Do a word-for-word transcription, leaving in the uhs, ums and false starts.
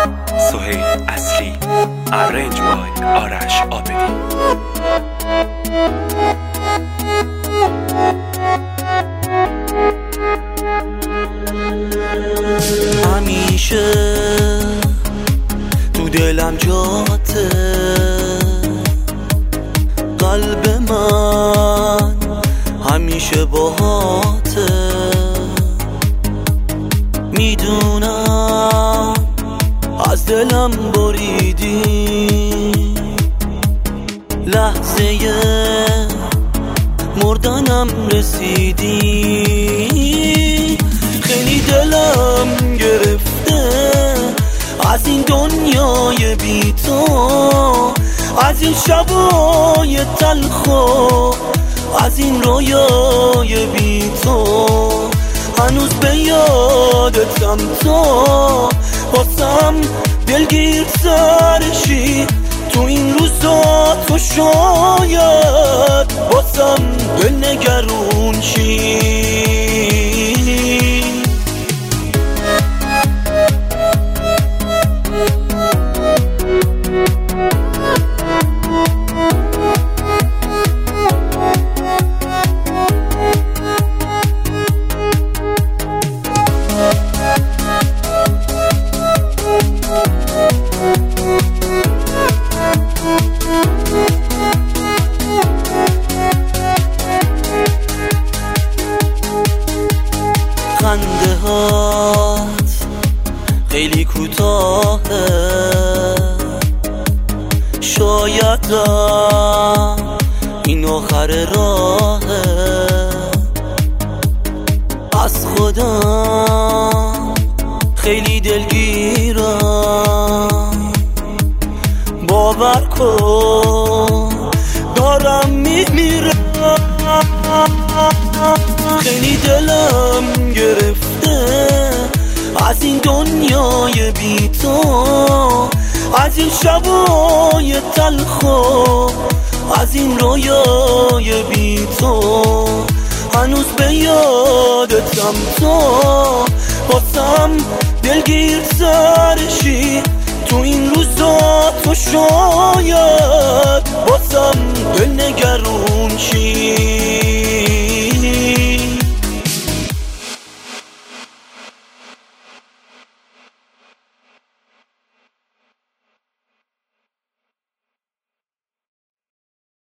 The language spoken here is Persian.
سهیل اصلی، ارنج بای آرش آبدی. همیشه تو دلم جاته، قلب من همیشه باهاته. میدونم از دلم بریدی، لحظه مردنم رسیدی. خیلی دلم گرفته از این دنیای بی تو، از این شبای تلخو، از این رویای بی تو. هنوز به یادتم تو، واسم دلگیر سرشی تو این روزا. تو شاید واسم دل نگرون شی. خنده هات خیلی کوتاهه، شاید این آخر راهه. از خودم خیلی دلگیرم، باور کن دارم میمیرم. خیلی دلم گرفته از این دنیای بی تو، از این شبای تلخو، از این رویای بی تو. هنوز به یادتم تو، واسم دلگیر سرشی تو این روزا. تو شاید واسم دل نگرون شی.